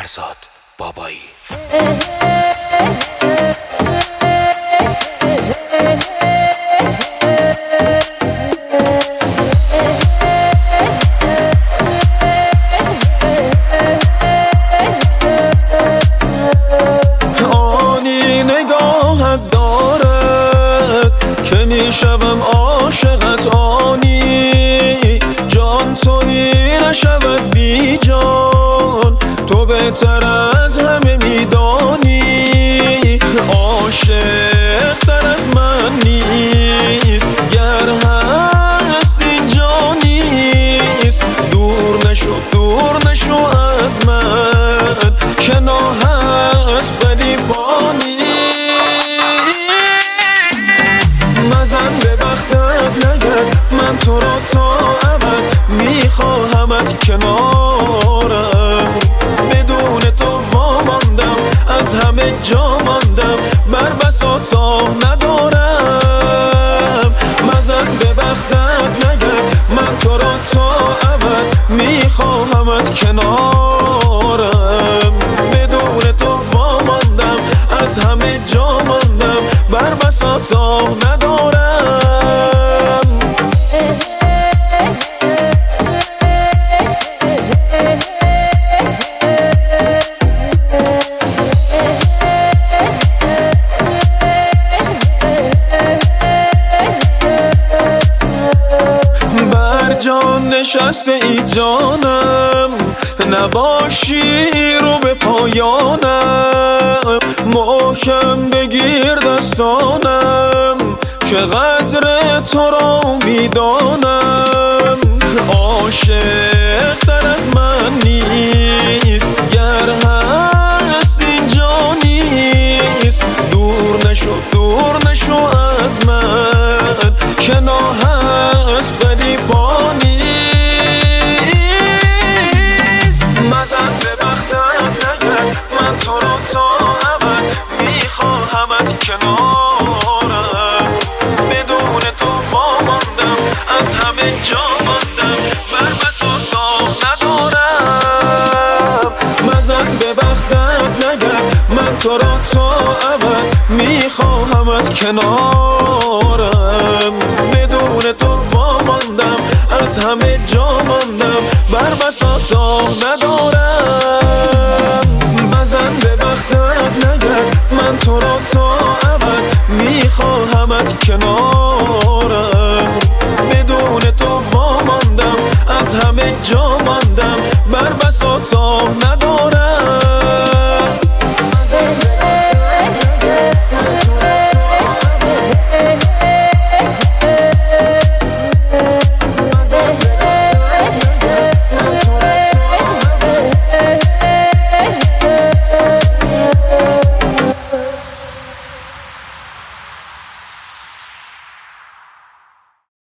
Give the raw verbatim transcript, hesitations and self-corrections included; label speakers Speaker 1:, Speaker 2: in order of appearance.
Speaker 1: فرزاد بابایی.
Speaker 2: آنی نگاهت دارد که میشوم عاشقت، آنی جان تویی نشود بی جان، تو بهتر از همه میدانی. عاشق تر از من نیست، گر هست اینجا نیست. دور نشو دور نشو از من، کنار هست ولی با نیست. مزن به بختت نگرد، من تو را تا ابد میخواهمت کنارم. بدون تو واماندم، از همه جا ماندم، بر بساط راه ندارم. مزن به بختت نگرد، من تو را تا ابد میخواهمت کنارم. بدون تو واماندم، از همه جا ماندم، بر بساط راه ندارم. جان نشسته ای جانم، نباشی رو به پایانم. محکم بگیر دستانم که قدر تو را میدانم. عاشق تر از من نیست، گر هست اینجا نیست. دور نشو دور نشو از من، کنار هست ولی با نیست. مزن به بختت نگرد، من تو را تا ابد میخواهمت کنارم. بدون تو واماندم، از همه جا ماندم، بر بساط راه ندارم. مزن به بختت نگرد، من تو را تا ابد میخواهمت کنارم. بدون تو واماندم، از همه جا ماندم، بر بساط راه ندارم.